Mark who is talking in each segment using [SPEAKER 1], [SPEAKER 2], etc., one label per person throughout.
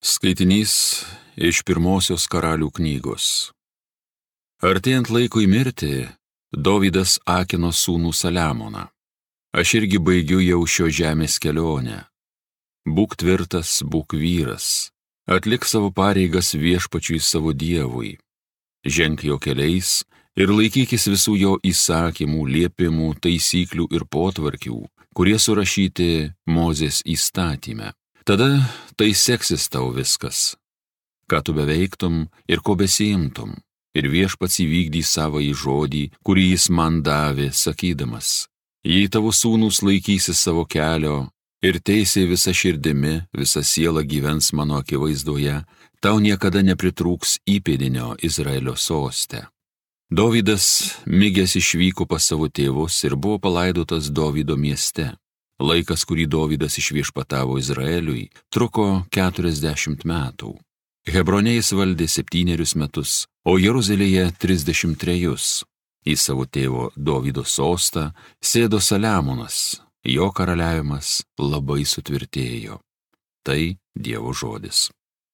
[SPEAKER 1] Skaitinys iš pirmosios Karalių knygos. Artėjant laikui mirti, Dovydas akino sūnų Saliamoną. Aš irgi baigiu jau šio žemės kelionę. Būk tvirtas, būk vyras, atlik savo pareigas viešpačiui savo Dievui. Ženk jo keliais ir laikykis visų jo įsakymų, liepimų, taisyklių ir potvarkių, kurie surašyti Mozės įstatyme. Tada tai seksis tau viskas, ką tu beveiktum ir ko besiimtum, ir viešpats įvykdys savąjį žodį, kurį jis man davė, sakydamas: jei tavo sūnūs laikysis savo kelio ir teisiai visa širdimi, visa siela gyvens mano akivaizdoje, tau niekada nepritrūks įpėdinio Izraelio soste. Dovydas migęs išvyko pas savo tėvus ir buvo palaidotas Dovydo mieste. Laikas, kurį Dovydas išviešpatavo Izraeliui, truko 40 metų. Hebrone jis valdė 7 metus, o Jeruzalėje 33. Į savo tėvo Dovydo sostą sėdo Saliamonas, jo karaliavimas labai sutvirtėjo. Tai Dievo žodis.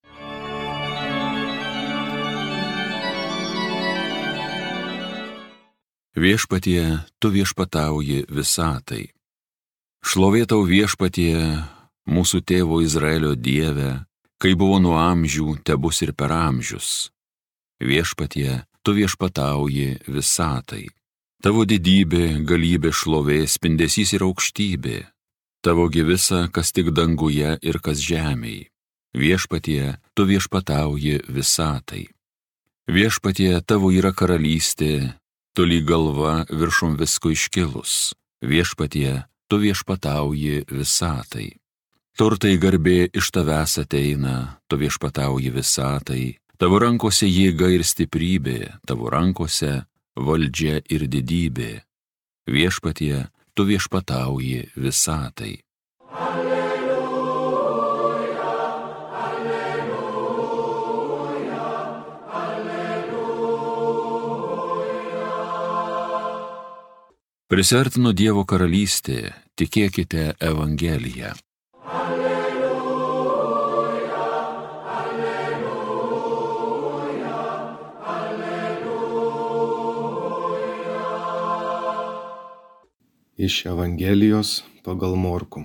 [SPEAKER 1] Viešpatie, tu viešpatauji visatai. Šlovė tau viešpatie, mūsų tėvo Izraelio Dieve, kai buvo nuo amžių, tebus ir per amžius. Viešpatie, tu viešpatauji visatai. Tavo didybė, galybė, šlovė, spindesys ir aukštybė. Tavo gi visa, kas tik danguje ir kas žemėj. Viešpatie, tu viešpatauji visatai. Viešpatie, tavo yra karalystė, tu lyg galva viršum visko iškilus. Viešpatie, tu viešpatauji visatai. Turtai garbė iš tavęs ateina, tu viešpatauji visatai. Tavo rankose jėga ir stiprybė, tavo rankose valdžia ir didybė. Viešpatie, tu viešpatauji visatai.
[SPEAKER 2] Alleluja, alleluja, alleluja.
[SPEAKER 1] Prisiartino Dievo karalystė, tikėkite Evangeliją.
[SPEAKER 2] Alleluja, alleluja, alleluja.
[SPEAKER 3] Iš Evangelijos pagal Morkų.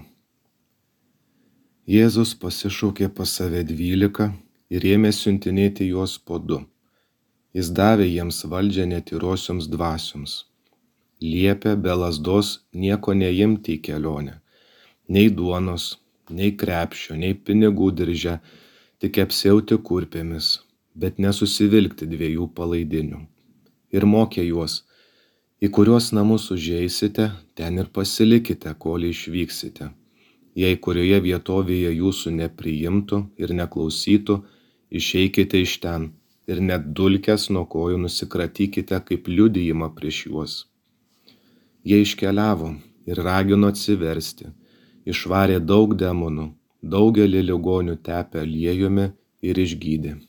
[SPEAKER 3] Jėzus pasišaukė pas save 12 ir ėmė siuntinėti juos po 2. Jis davė jiems valdžią netyrosioms dvasioms. Liepė be lazdos nieko neimti į kelionę, nei duonos, nei krepšio, nei pinigų dirže, tik apsiauti kurpėmis, bet nesusivilkti 2 palaidinių. Ir mokė juos: į kuriuos namus užeisite, ten ir pasilikite, kol išvyksite. Jei kurioje vietovėje jūsų nepriimtų ir neklausytų, išeikite iš ten ir net dulkes nuo kojų nusikratykite kaip liudijimą prieš juos. Jie iškeliavo ir ragino atsiversti, išvarė daug demonų, daugelį ligonių tepė aliejumi ir išgydė.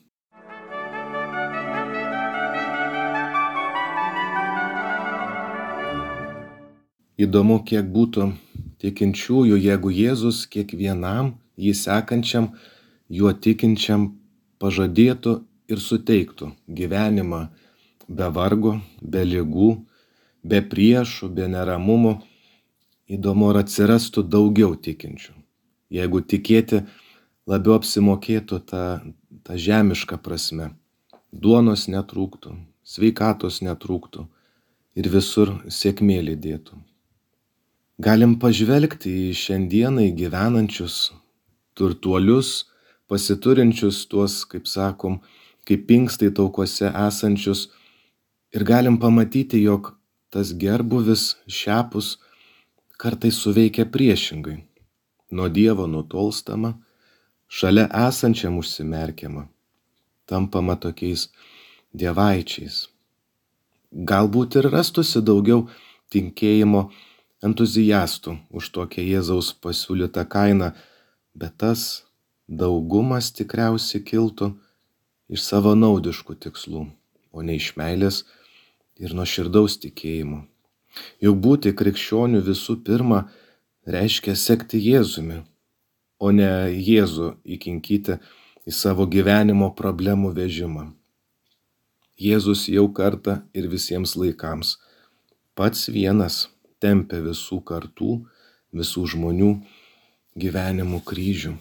[SPEAKER 3] Įdomu, kiek būtų tikinčiųjų, jeigu Jėzus kiekvienam jį sekančiam, juo tikinčiam pažadėtų ir suteiktų gyvenimą be vargo, be ligų, be priešų, be neramumų. Įdomu, ar atsirastų daugiau tikinčių. Jeigu tikėti labiau apsimokėtų ta žemiška prasme, duonos netrūktų, sveikatos netrūktų ir visur sėkmė lydėtų. Galim pažvelgti į šiandienai gyvenančius turtuolius, pasiturinčius tuos, kaip sakom, kaip inkstai taukuose esančius, ir galim pamatyti, jog tas gerbuvis šiapus kartais suveikia priešingai. Nuo Dievo nutolstama, šalia esančiam užsimerkiama, tampama tokiais dievaičiais. Galbūt ir rastųsi daugiau tikėjimo entuziastų už tokią Jėzaus pasiūlytą kainą, bet tas daugumas tikriausiai kiltų iš savanaudiškų tikslų, o ne iš meilės ir nuoširdaus tikėjimo. Juk būti krikščioniu visų pirma reiškia sekti Jėzumi, o ne Jėzų įkinkyti į savo gyvenimo problemų vežimą. Jėzus jau kartą ir visiems laikams pats vienas tempia visų kartų, visų žmonių gyvenimų kryžių.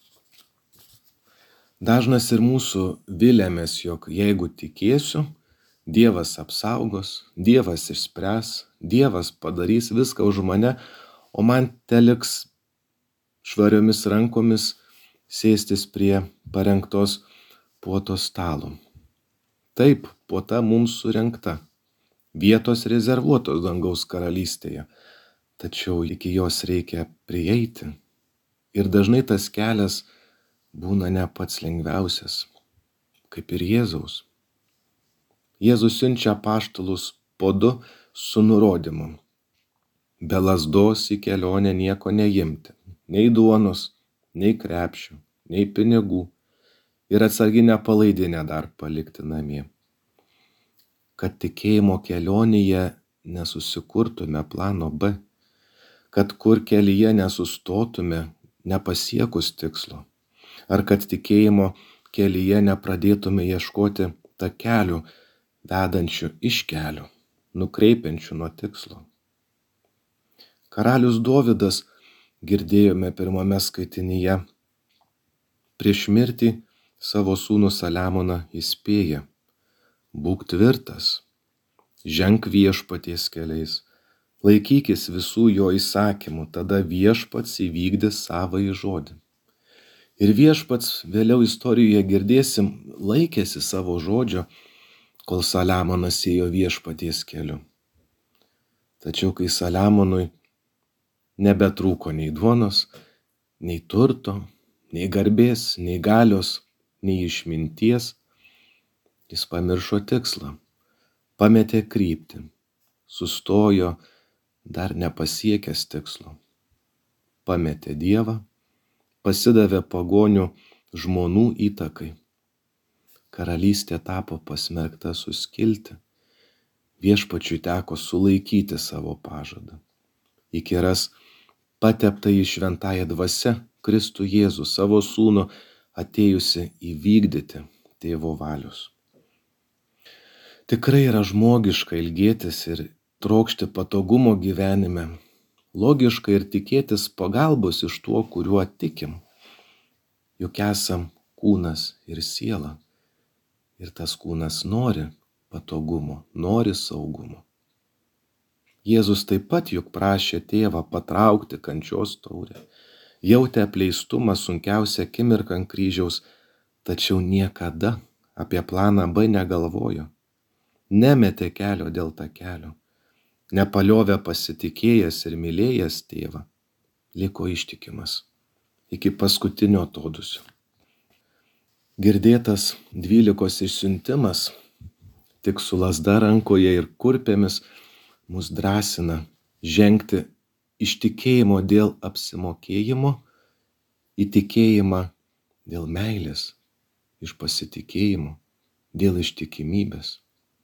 [SPEAKER 3] Dažnas ir mūsų viliamės, jog jeigu tikėsiu, Dievas apsaugos, Dievas išspręs, Dievas padarys viską už mane, o man teliks švariomis rankomis sėstis prie parengtos puotos stalo. Taip, puota mums surengta, vietos rezervuotos dangaus karalystėje, tačiau iki jos reikia prieiti. Ir dažnai tas kelias būna ne pats lengviausias, kaip ir Jėzaus. Jėzus siunčia apaštalus po 2 su nurodymu: be lazdos į kelionę nieko neimti, nei duonos, nei krepšių, nei pinigų, ir atsarginę palaidinę dar palikti namie. Kad tikėjimo kelionėje nesusikurtume plano B, kad kur kelyje nesustotume nepasiekus tikslo, ar kad tikėjimo kelyje nepradėtume ieškoti takelių vedančių iš kelių, nukreipiančių nuo tikslo. Karalius Dovydas, girdėjome pirmame skaitinyje, prieš mirtį savo sūnų Saliamoną įspėja: būk tvirtas, ženk viešpaties keliais, laikykis visų jo įsakymų, tada viešpats įvykdys savąjį žodį. Ir viešpats, vėliau istorijoje girdėsim, laikėsi savo žodžio, kol Saliamonas ėjo viešpaties keliu. Tačiau kai Saliamonui nebetrūko nei duonos, nei turto, nei garbės, nei galios, nei išminties, jis pamiršo tikslą, pametė kryptį, sustojo dar nepasiekęs tikslo, pametė Dievą, pasidavė pagonių žmonų įtakai. Karalystė tapo pasmerkta suskilti, viešpačiui teko sulaikyti savo pažadą. Įkyras patepta į šventąją dvasią Kristų Jėzų, savo sūnų, atėjusi įvykdyti tėvo valios. Tikrai yra žmogiška ilgėtis ir trokšti patogumo gyvenime, logiška ir tikėtis pagalbos iš tuo, kuriuo tikim, juk esam kūnas ir siela. Ir tas kūnas nori patogumo, nori saugumo. Jėzus taip pat juk prašė tėvą patraukti kančios taurę, jautė apleistumą sunkiausią akimirką ant kryžiaus, tačiau niekada apie planą B negalvojo, nemetė kelio dėl takelio, nepaliovė pasitikėjęs ir mylėjęs tėvą, liko ištikimas iki paskutinio atodūsio. Girdėtas 12 išsiuntimas, tik su lazda rankoje ir kurpėmis, mus drąsina žengti iš tikėjimo dėl apsimokėjimo į tikėjimą dėl meilės, iš pasitikėjimo dėl ištikimybės.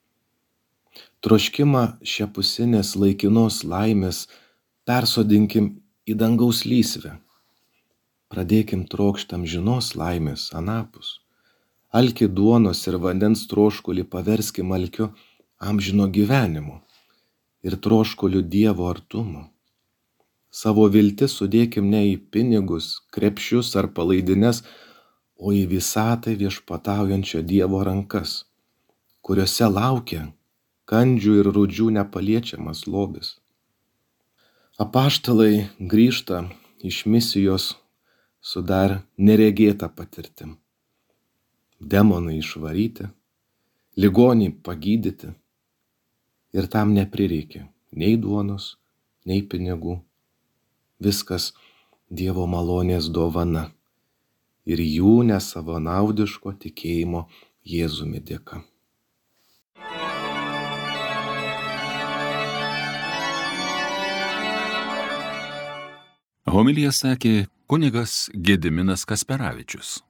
[SPEAKER 3] Troškimą šiapusinės laikinos laimės persodinkim į dangaus lysvę. Pradėkim trokšti amžinos laimės anapus. Alkį duonos ir vandens troškulį paverskim alkiu amžino gyvenimo ir troškuliu Dievo artumo. Savo viltis sudėkim ne į pinigus, krepšius ar palaidines, o į visatai viešpataujančio Dievo rankas, kuriuose laukia kandžių ir rūdžių nepaliečiamas lobis. Apaštalai grįžta iš misijos su dar neregėta patirtim. Demonai išvaryti, ligonį pagydyti, ir tam neprireikė nei duonos, nei pinigų. Viskas Dievo malonės dovana ir jų nesavanaudiško tikėjimo Jėzumi dėka.
[SPEAKER 1] Homiliją sakė kunigas Gediminas Kasperavičius.